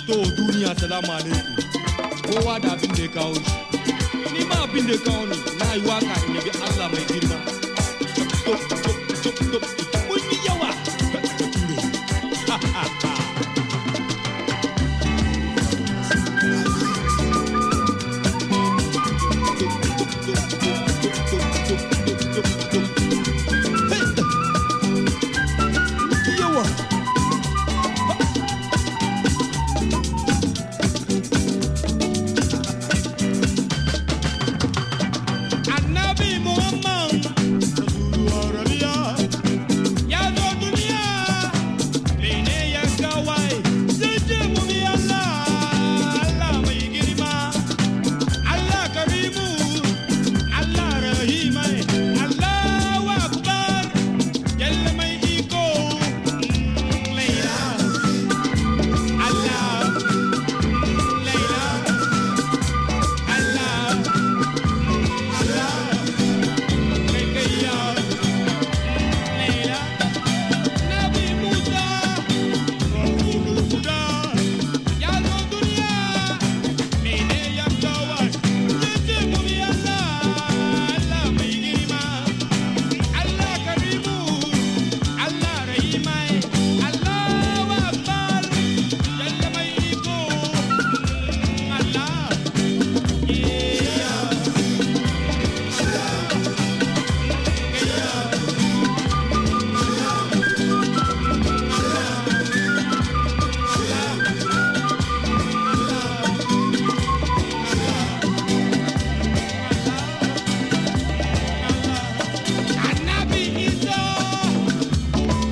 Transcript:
To duniya salamu alaikum. Kowa da abin da ya kawo shi. Ni ma abin da ya kawo ni na yi waka in yabi Allah mai girma. Stop, stop, stop, stop.